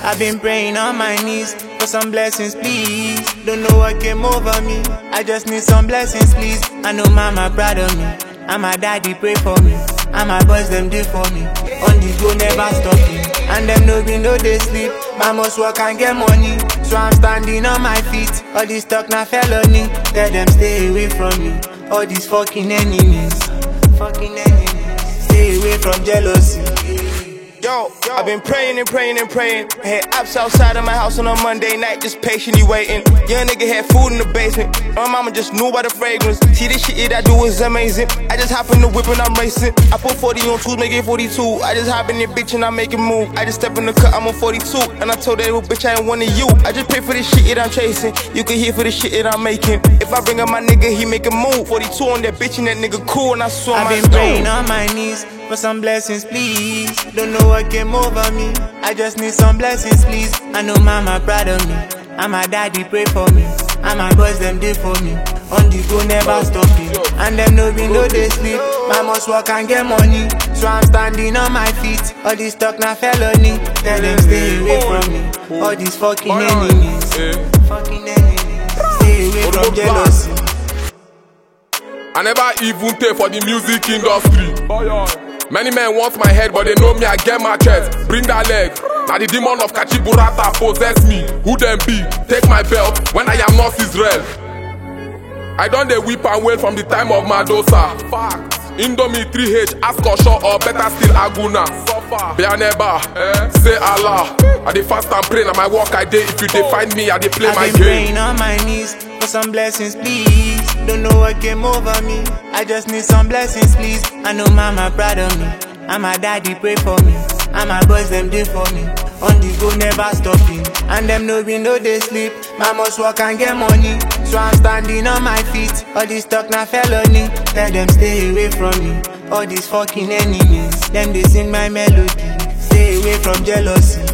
I've been praying on my knees for some blessings, please. Don't know what came over me, I just need some blessings, please. I know mama proud of me, and my daddy pray for me, and my boys them do for me. On the go never stopping, and them no be no they sleep. I must work and get money, so I'm standing on my feet. All this talk na felony, tell them stay away from me. All these fucking enemies, stay away from jealousy. Yo, I've been praying and praying and praying. I had apps outside of my house on a Monday night, just patiently waiting. Young nigga had food in the basement. My mama just knew by the fragrance. See, this shit that I do is amazing. I just hop in the whip and I'm racing. I put 40 on 2s, make it 42. I just hop in the bitch and I make it move. I just step in the cut, I'm on 42. And I told that little bitch I ain't one of you. I just pay for the shit that I'm chasing. You can hear for the shit that I'm making. If I bring up my nigga, he make a move. 42 on that bitch and that nigga cool, and I saw my I've been praying on my knees for some blessings, please. Don't know what came over me, I just need some blessings, please. I know mama proud of me, and my daddy pray for me, and my boys them do for me. On the go never stopping, and them no be no they sleep. I must work and get money, so I'm standing on my feet. All this talk na felony, tell them stay away from me. All these fucking enemies, stay away from jealousy. I never even pay for the music industry. Many men want my head, but they know me, I get my chest. Bring that leg. Now the demon of Kachiburata possess me. Who them be? Take my belt when I am not Israel. I done the whip and wail from the time of Madosa. Facts. Indomie 3H, ask Osho or better still Aguna. Bianeba, say Allah. I dey fast and pray, now my work I dey. If you dey find me, I dey play my game. I've been praying on my knees for some blessings, please. Don't know what came over me, I just need some blessings, please. I know mama proud of me, and my daddy pray for me, and my boys them do for me. On the go never stopping, and them no be no they sleep. I must work and get money, so I'm standing on my feet. All this talk na felony, tell them stay away from me. All these fucking enemies, them they sing my melody. Stay away from jealousy.